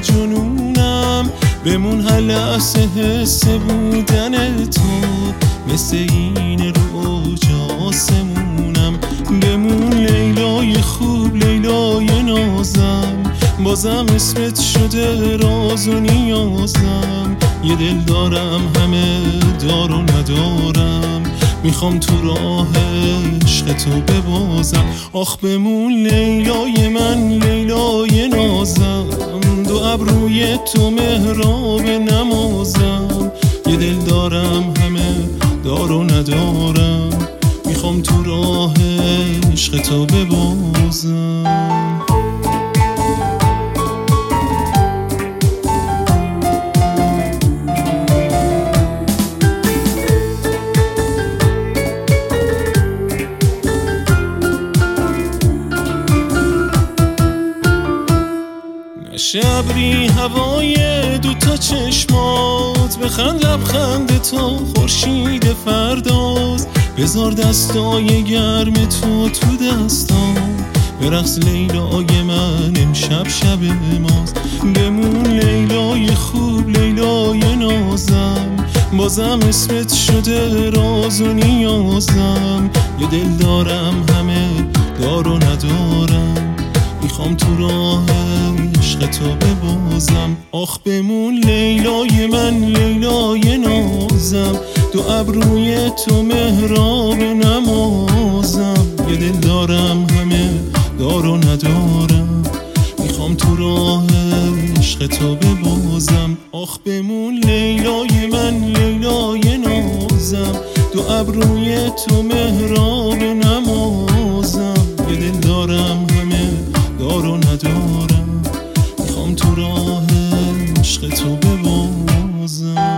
جنونم، بمون هر لحظه حس بودن تو، مثل این رو اوج آسمونم. بمون لیلای خوب، لیلای نازم، بازم اسمت شده راز و نیازم. یه دل دارم همه دار و ندارم، میخوام تو راه عشق تو ببازم. آخ بمون لیلای من، لیلای نازم، دو ابروی تو محراب نمازم. یه دل دارم همه دار و ندارم، میخوام تو راه عشق تو ببازم. شبری هوای دوتا چشمات، بخند لبخند تو خورشید فرداست. بذار دستای گرم تو دستام، برقص لیلای من امشب شب ماست. بمون لیلای خوب، لیلای نازم، بازم اسمت شده راز و نیازم. یه دل دارم همه دار و ندارم، میخوام تو راه عشق تو ببازم. آخ بمون لیلای من، لیلای نازم، دو ابروی تو محراب نمازم. یه دل دارم همه دار و ندارم، میخوام تو راه عشق تو ببازم. آخ بمون لیلای من، لیلای نازم، دو ابروی تو محراب نمازم. یه دل دارم همه دار و ندارم، میخوام تو راه عشق تو ببازم.